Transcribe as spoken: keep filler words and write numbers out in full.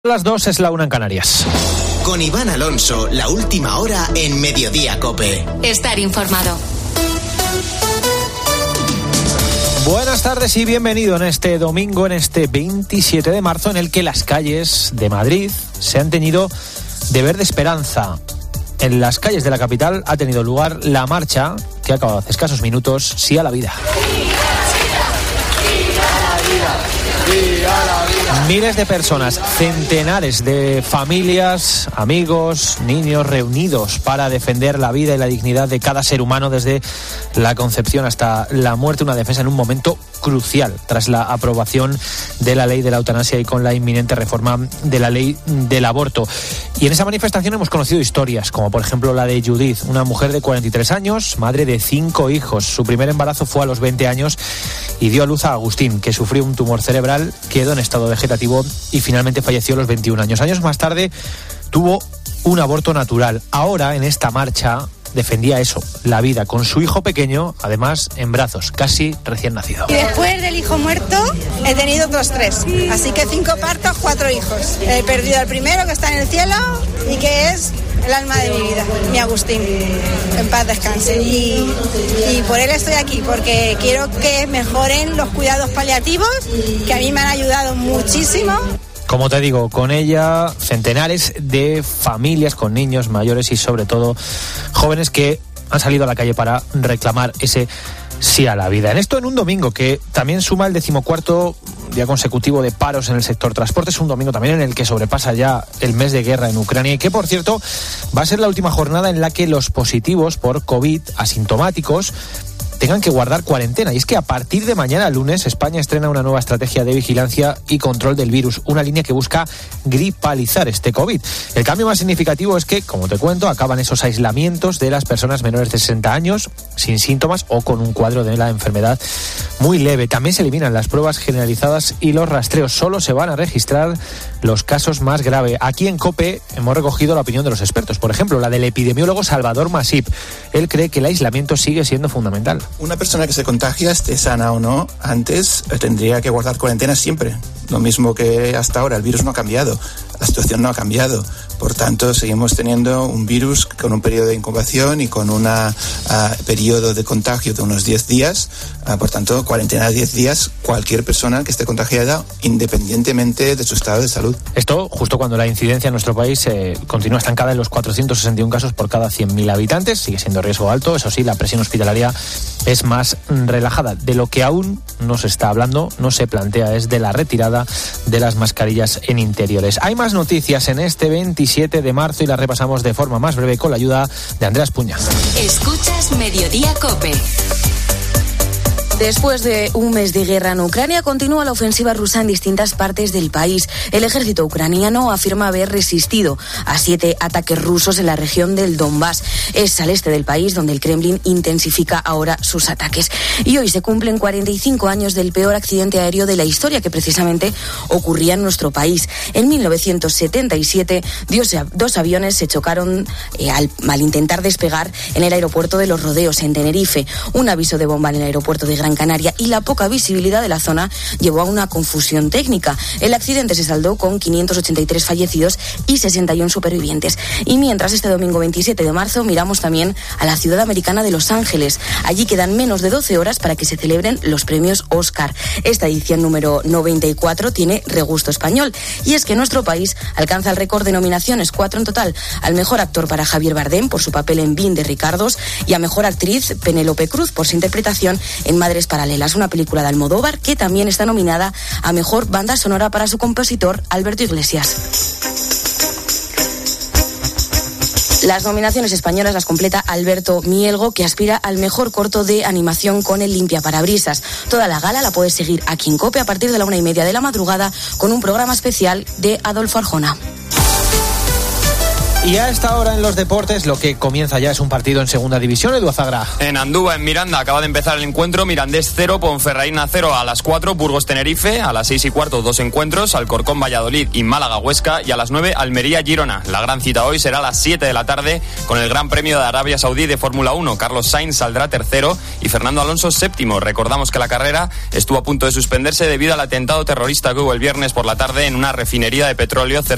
Las dos es la una en Canarias. Con Iván Alonso, la última hora en Mediodía COPE. Estar informado. Buenas tardes y bienvenido en este domingo, en este veintisiete de marzo, en el que las calles de Madrid se han teñido de verde esperanza. En las calles de la capital ha tenido lugar la marcha que ha acabado hace escasos minutos. Sí a la vida. Miles de personas, centenares de familias, amigos, niños reunidos para defender la vida y la dignidad de cada ser humano desde la concepción hasta la muerte, una defensa en un momento crucial tras la aprobación de la ley de la eutanasia y con la inminente reforma de la ley del aborto. Y en esa manifestación hemos conocido historias, como por ejemplo la de Judith, una mujer de cuarenta y tres años, madre de cinco hijos. Su primer embarazo fue a los veinte años y dio a luz a Agustín, que sufrió un tumor cerebral, quedó en estado vegetativo y finalmente falleció a los veintiún años. Años más tarde tuvo un aborto natural. Ahora, en esta marcha, defendía eso, la vida, con su hijo pequeño, además en brazos, casi recién nacido. Y después del hijo muerto he tenido otros tres, así que cinco partos, cuatro hijos. He perdido al primero, que está en el cielo y que es el alma de mi vida, mi Agustín, en paz descanse. Y, y por él estoy aquí, porque quiero que mejoren los cuidados paliativos, que a mí me han ayudado muchísimo. Como te digo, con ella centenares de familias con niños mayores y sobre todo jóvenes que han salido a la calle para reclamar ese sí a la vida. En esto en un domingo que también suma el decimocuarto día consecutivo de paros en el sector transporte. Es un domingo también en el que sobrepasa ya el mes de guerra en Ucrania y que, por cierto, va a ser la última jornada en la que los positivos por COVID asintomáticos tengan que guardar cuarentena. Y es que a partir de mañana lunes España estrena una nueva estrategia de vigilancia y control del virus, una línea que busca gripalizar este COVID. El cambio más significativo es que, como te cuento, acaban esos aislamientos de las personas menores de sesenta años sin síntomas o con un cuadro de la enfermedad muy leve. También se eliminan las pruebas generalizadas y los rastreos. Solo se van a registrar los casos más graves. Aquí en COPE hemos recogido la opinión de los expertos. Por ejemplo, la del epidemiólogo Salvador Masip. Él cree que el aislamiento sigue siendo fundamental. Una persona que se contagia, esté sana o no, antes tendría que guardar cuarentena siempre. Lo mismo que hasta ahora, el virus no ha cambiado, la situación no ha cambiado. Por tanto, seguimos teniendo un virus con un periodo de incubación y con un uh, periodo de contagio de unos diez días. Uh, por tanto, cuarentena de diez días, cualquier persona que esté contagiada, independientemente de su estado de salud. Esto justo cuando la incidencia en nuestro país eh, continúa estancada en los cuatrocientos sesenta y uno casos por cada cien mil habitantes. Sigue siendo riesgo alto. Eso sí, la presión hospitalaria es más relajada. De lo que aún no se está hablando, no se plantea, es de la retirada de las mascarillas en interiores. Hay más noticias en este veintisiete de marzo y las repasamos de forma más breve con la ayuda de Andreas Puña. Escuchas Mediodía COPE. Después de un mes de guerra en Ucrania, continúa la ofensiva rusa en distintas partes del país. El ejército ucraniano afirma haber resistido a siete ataques rusos en la región del Donbass. Es al este del país donde el Kremlin intensifica ahora sus ataques. Y hoy se cumplen cuarenta y cinco años del peor accidente aéreo de la historia, que precisamente ocurría en nuestro país. En mil novecientos setenta y siete, dos aviones se chocaron eh, al, al intentar despegar en el aeropuerto de Los Rodeos, en Tenerife. Un aviso de bomba en el aeropuerto de Gran Canaria y la poca visibilidad de la zona llevó a una confusión técnica. El accidente se saldó con quinientos ochenta y tres fallecidos y sesenta y uno supervivientes. Y mientras, este domingo veintisiete de marzo miramos también a la ciudad americana de Los Ángeles. Allí quedan menos de doce horas para que se celebren los premios Oscar. Esta edición número noventa y cuatro tiene regusto español. Y es que nuestro país alcanza el récord de nominaciones, cuatro en total. Al mejor actor para Javier Bardem por su papel en Bin de Ricardos y a mejor actriz Penélope Cruz por su interpretación en Madres Paralelas, una película de Almodóvar que también está nominada a mejor banda sonora para su compositor Alberto Iglesias. Las nominaciones españolas las completa Alberto Mielgo, que aspira al mejor corto de animación con el Limpiaparabrisas. Toda la gala la puedes seguir aquí en COPE a partir de la una y media de la madrugada con un programa especial de Adolfo Arjona. Y a esta hora en los deportes lo que comienza ya es un partido en segunda división. Edu Azagra. En Andúba, en Miranda, acaba de empezar el encuentro. Mirandés cero, Ponferradina cero a las cuatro, Burgos Tenerife, a las seis y cuarto dos encuentros, Alcorcón Valladolid y Málaga Huesca, y a las nueve Almería Girona. La gran cita hoy será a las siete de la tarde con el Gran Premio de Arabia Saudí de Fórmula uno. Carlos Sainz saldrá tercero y Fernando Alonso séptimo. Recordamos que la carrera estuvo a punto de suspenderse debido al atentado terrorista que hubo el viernes por la tarde en una refinería de petróleo cerca